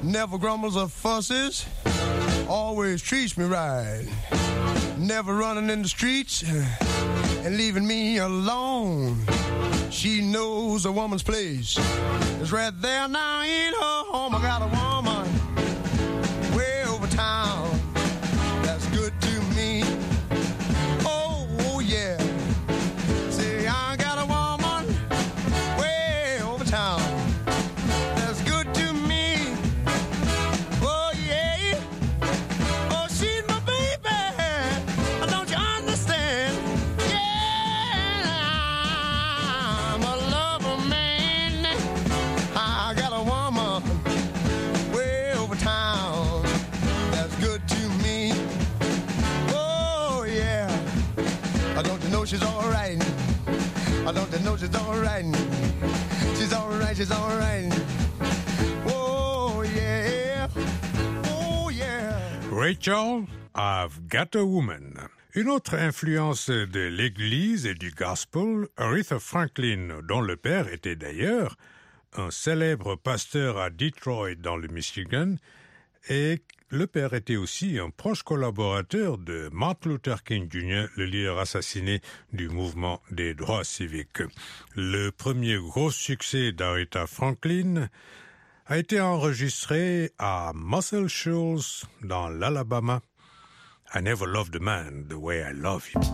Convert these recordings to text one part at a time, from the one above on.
Never grumbles or fusses, always treats me right. Never running in the streets and leaving me alone. She knows a woman's place. It's right there now in her home. I got a woman way over town that's good to me. Oh, yeah. See, I got a woman way over town that's good to me. Oh, yeah. Oh, she's my baby. Don't you understand? Yeah, I'm a lover, man. I got a woman way over town that's good to me. Oh, yeah. Don't you know she's all right? Don't you know she's all right? She's all right, she's all right. Oh, yeah. Oh, yeah. Rachel, I've Got a Woman. Une autre influence de l'Église et du gospel, Aretha Franklin, dont le père était d'ailleurs un célèbre pasteur à Detroit dans le Michigan, et le père était aussi un proche collaborateur de Martin Luther King Jr., le leader assassiné du mouvement des droits civiques. Le premier gros succès d'Aretha Franklin a été enregistré à Muscle Shoals, dans l'Alabama. I never loved a man the way I love you.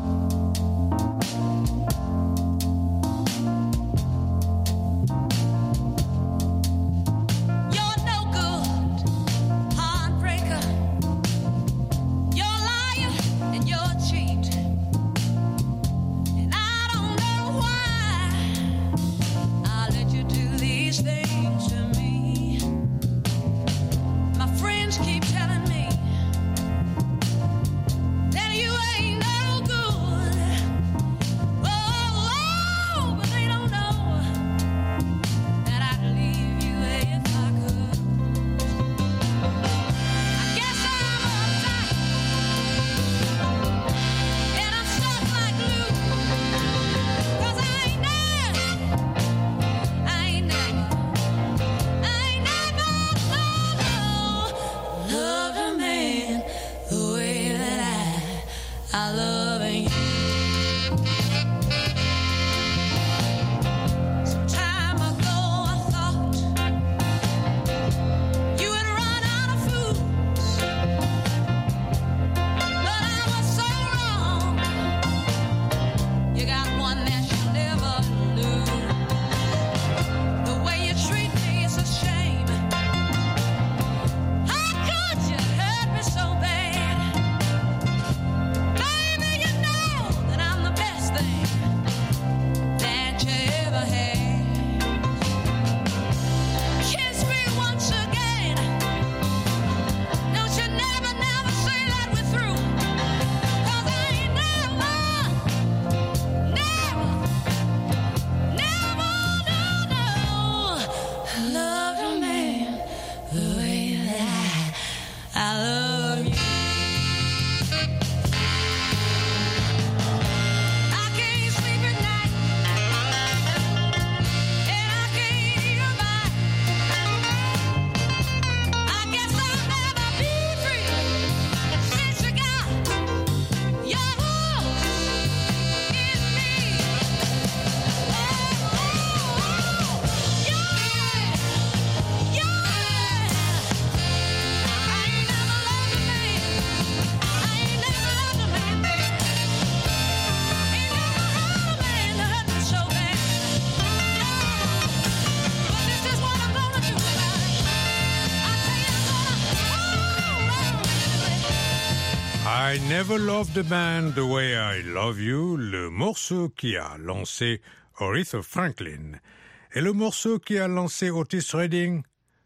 I Never Loved a Man the Way I Love You, le morceau qui a lancé Aretha Franklin, et le morceau qui a lancé Otis Redding,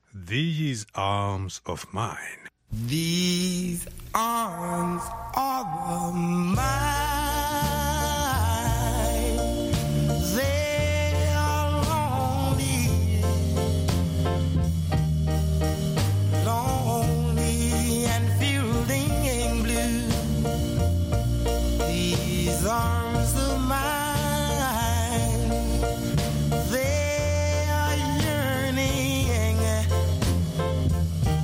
These Arms of Mine. These arms are mine. They are lonely, lonely and feeling blue. These arms of mine, they are yearning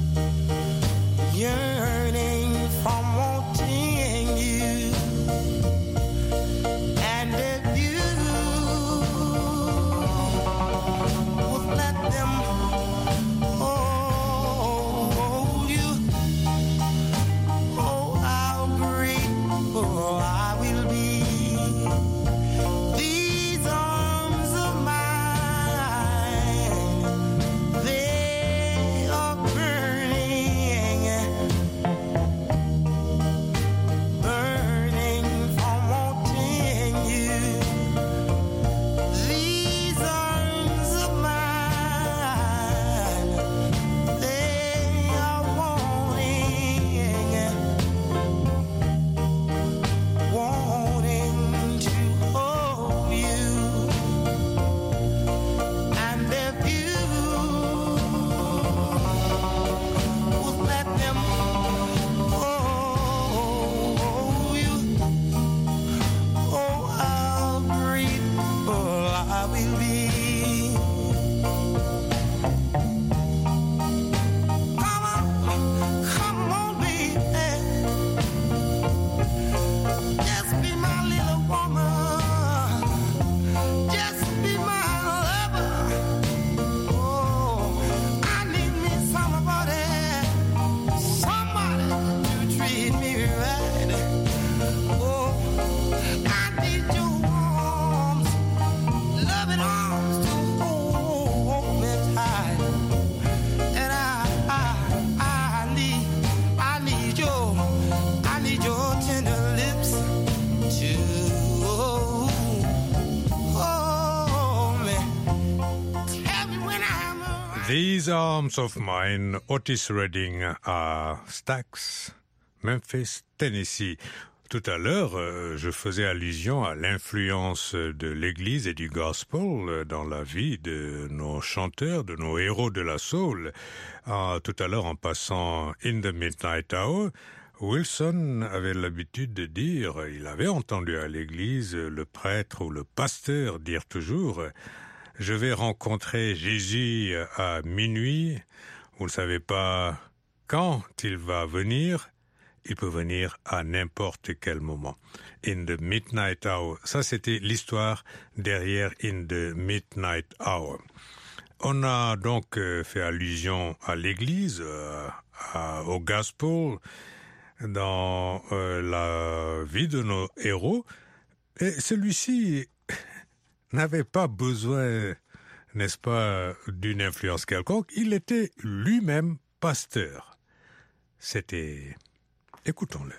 These Arms of Mine, Otis Redding à Stax, Memphis, Tennessee. Tout à l'heure, je faisais allusion à l'influence de l'Église et du gospel dans la vie de nos chanteurs, de nos héros de la soul. Tout à l'heure, en passant In the Midnight Hour, Wilson avait l'habitude de dire, il avait entendu à l'église le prêtre ou le pasteur dire toujours « Je vais rencontrer Jésus à minuit, vous ne savez pas quand il va venir, il peut venir à n'importe quel moment. » In the Midnight Hour, ça c'était l'histoire derrière In the Midnight Hour. On a donc fait allusion à l'église, au gospel, dans la vie de nos héros, et celui-ci n'avait pas besoin, n'est-ce pas, d'une influence quelconque, il était lui-même pasteur. C'était... Écoutons-le.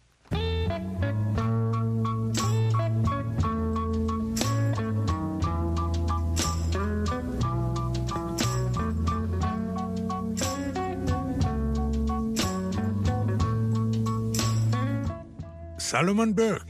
Solomon Burke.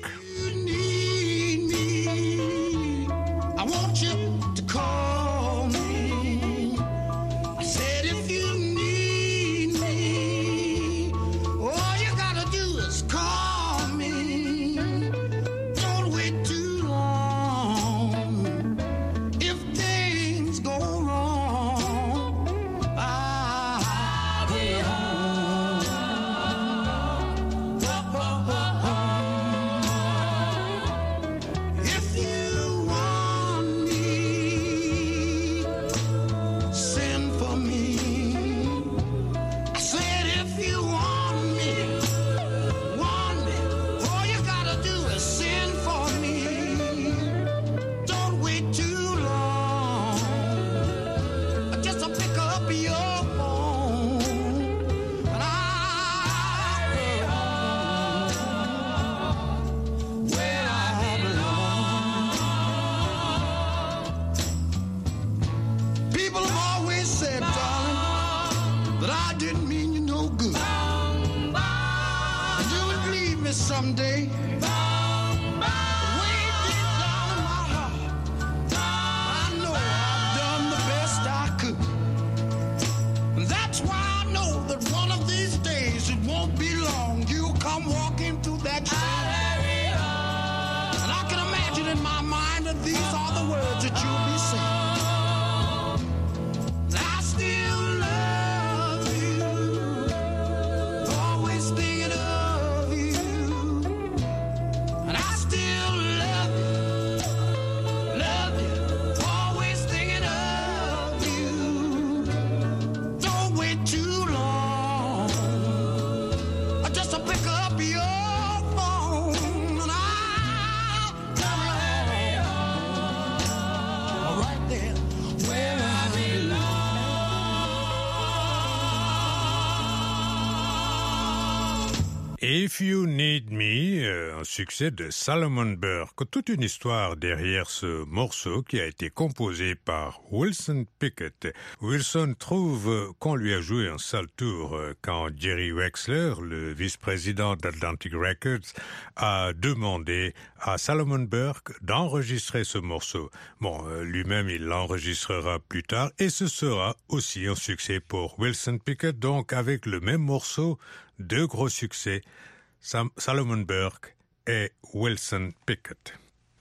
If You Need Me, un succès de Solomon Burke. Toute une histoire derrière ce morceau qui a été composé par Wilson Pickett. Wilson trouve qu'on lui a joué un sale tour quand Jerry Wexler, le vice-président d'Atlantic Records, a demandé à Solomon Burke d'enregistrer ce morceau. Bon, lui-même, il l'enregistrera plus tard et ce sera aussi un succès pour Wilson Pickett, donc avec le même morceau, deux gros succès, Solomon Burke et Wilson Pickett.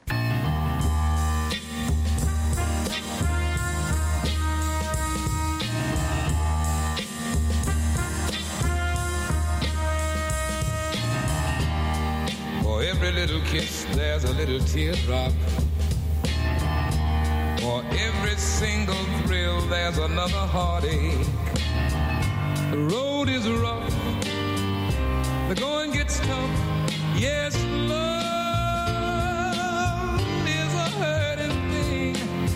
For every little kiss, there's a little teardrop. For every single thrill, there's another heartache. The road is rough, the going gets tough. Yes, love is a hurting thing.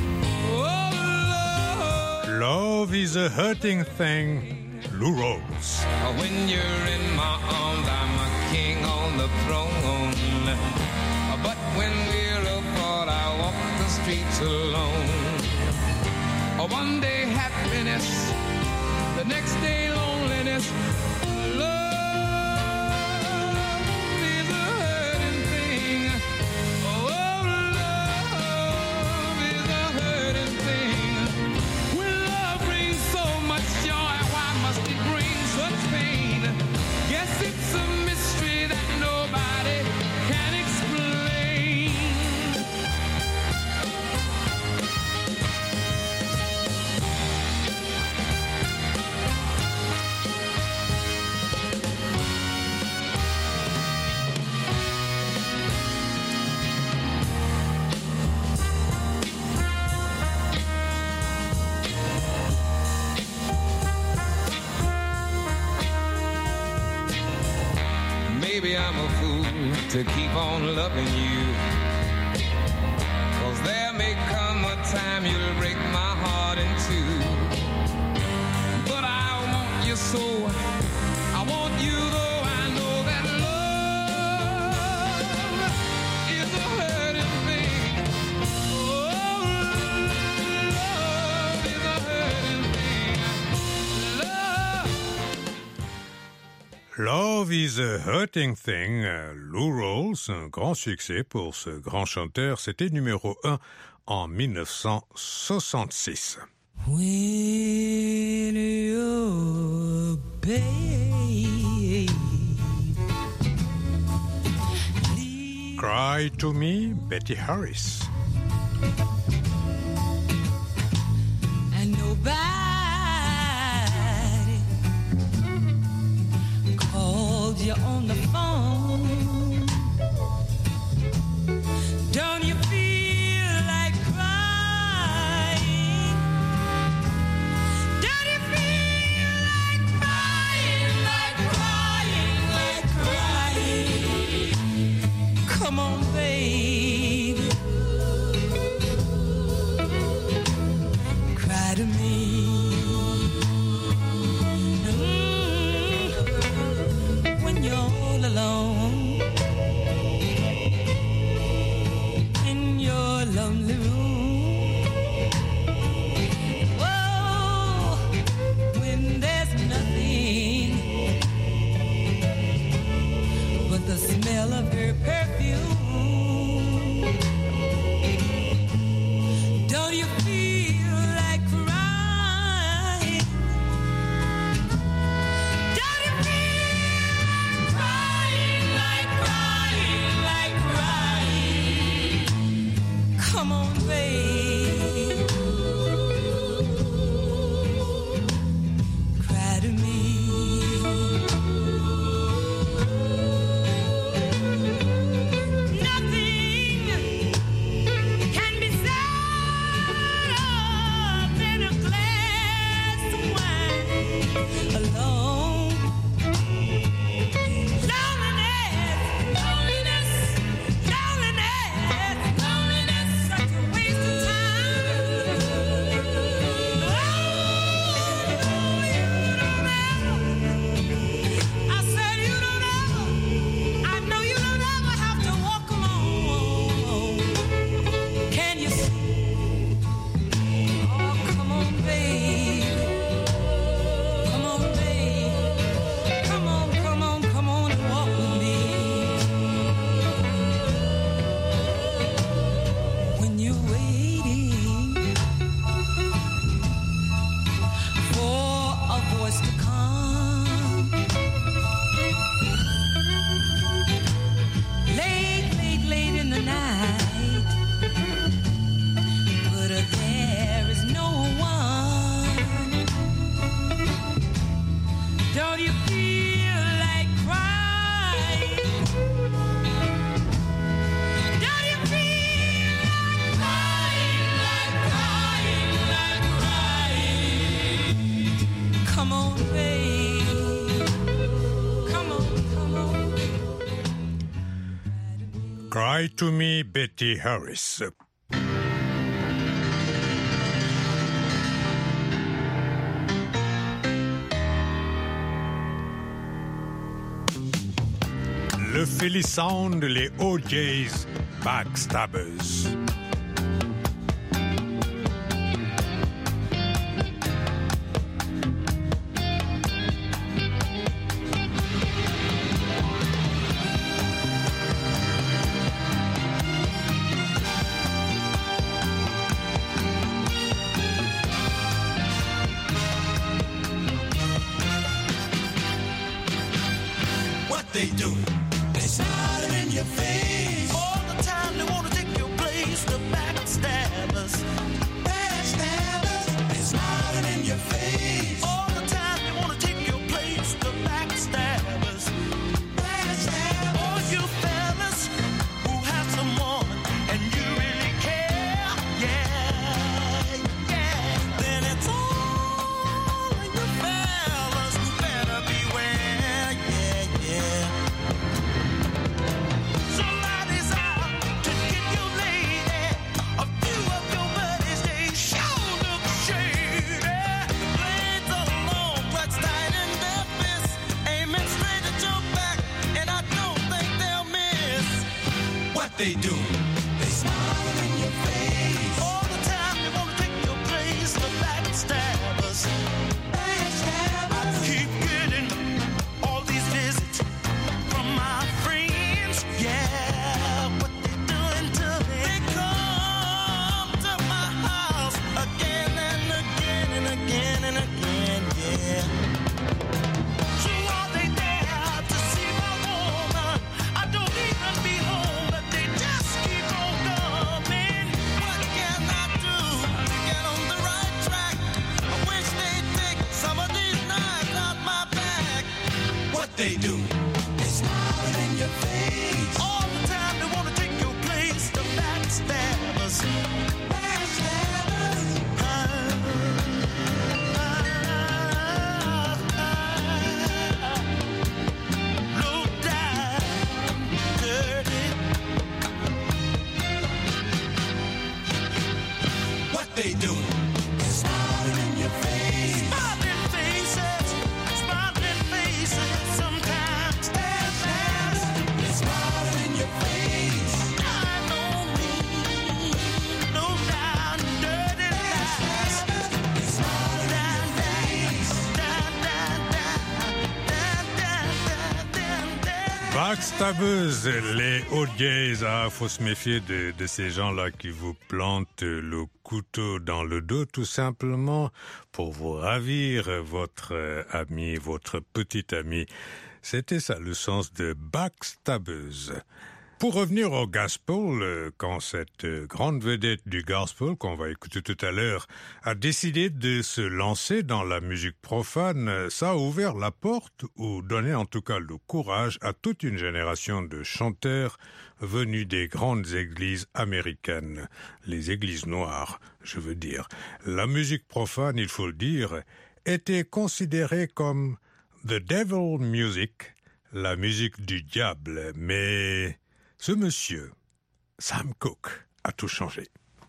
Oh, Love is a hurting thing. Lou Rawls. When you're in my arms, I'm a king on the throne. But when we're apart, I walk the streets alone. One day happiness The next day loneliness. Love is a hurting thing. Oh, love is a hurting thing. When love brings so much joy, why must it bring such pain? Guess it's a mystery that nobody can explain. Maybe I'm a fool to keep on loving you, 'cause there may come a time you'll break my heart in two. But I want you so, I want you though I know that love is a hurting thing. Oh, love is a hurting thing. Love is a Hurting Thing, Lou Rawls, un grand succès pour ce grand chanteur, c'était numéro 1 en 1966. When your babe Cry to Me, Betty Harris. and nobody called you on the phone, don't you feel like crying? Don't you feel like crying, like crying, like crying? Come on, baby, cry to me. When you're all alone in your lonely room, whoa, when there's nothing but the smell of her perfume, don't you feel like crying? Don't you feel crying, like crying, like crying? Come on, babe, cry to me. Nothing can be said of in a glass of wine alone. Loneliness, loneliness, loneliness, loneliness, such a waste of time. Oh, you don't ever, I said you don't ever, I know you don't ever have to walk alone. Can you see? Oh, come on, baby. Come on, baby. Come on, come on, come on and walk with me. When you're waiting for a voice to come, late, late, late in the night, but there is no one. Don't you feel like crying? Don't you feel like crying, like crying, like crying? Come on, babe. Come on, come on. Cry to Me, Betty Harris. Le Philly Sound, les OJ's, Backstabbers. they do? They smiling in your face. All the time they wanna take your place, the backstabbers. Backstabbers, they smiling in your face. All the time they wanna take your place, the backstabbers. Backstabbers, All you fellas who have some woman and you really care, yeah, yeah. Then it's all of you fellas who better beware, yeah, yeah. Somebody's out to get your lady. A few of your buddies, they sure look shady. The blades are long, clutched tight in their fists, aiming straight at your back, and I don't think they'll miss. what they do? They smiling in your face. All the time they wanna take your place, the backstabbers. I keep getting all these visits from my friends. Yeah, what they doing to me? They come to my house again and again and again and again. Yeah. So are they there to see my woman? I don't even be home, but they just keep on coming. What can I do to get on the right track? I wish they'd take some of these knives out my back. What they do? They smiling in your face. All the time they wanna take your place, the backstabbers. Backstabbers, Low down, dirty. what they do? They smiling in your face. Smiling faces, sometimes. They smiling in your face. I don't mean low down, dirty lies. They smiling in your face. Backstabbeuse, les OJs, faut se méfier de ces gens-là qui vous plantent le couteau dans le dos tout simplement pour vous ravir votre ami, votre petit ami. C'était ça le sens de backstabbeuse. Pour revenir au gospel, quand cette grande vedette du gospel, qu'on va écouter tout à l'heure, a décidé de se lancer dans la musique profane, ça a ouvert la porte, ou donné en tout cas le courage à toute une génération de chanteurs venus des grandes églises américaines, les églises noires, je veux dire. La musique profane, il faut le dire, était considérée comme the devil music, la musique du diable, mais ce monsieur, Sam Cooke, a tout changé.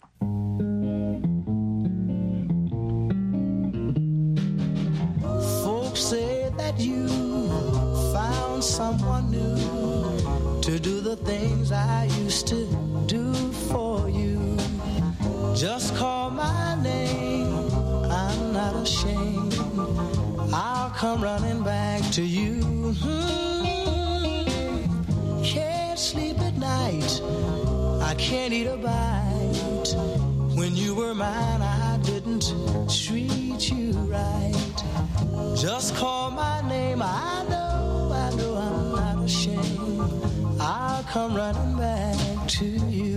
Folks say that you found someone new to do the things I used to do for you. Just call my name, I'm not ashamed. I'll come running back to you. Can't sleep at night, I can't eat a bite. When you were mine, I didn't treat you right. Just call my name, I know I'm not ashamed. I'll come running back to you.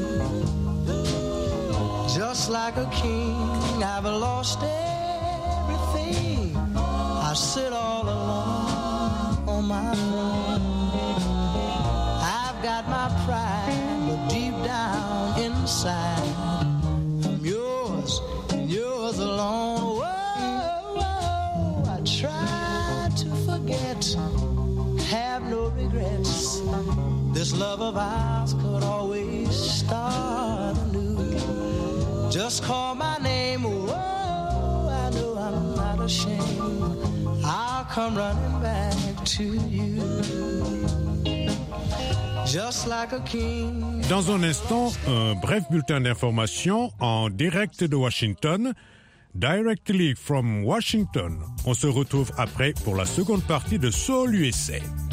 Just like a king, I've lost everything. I sit all alone on my throne. I've got my pride, but deep down inside, I'm yours and yours alone. Whoa, whoa, I try to forget, have no regrets. This love of ours could always start anew. Just call my name, whoa, I know I'm not ashamed. I'll come running back to you. Just like a king. Dans un instant, un bref bulletin d'information en direct de Washington. Directly from Washington. On se retrouve après pour la seconde partie de Soul USA.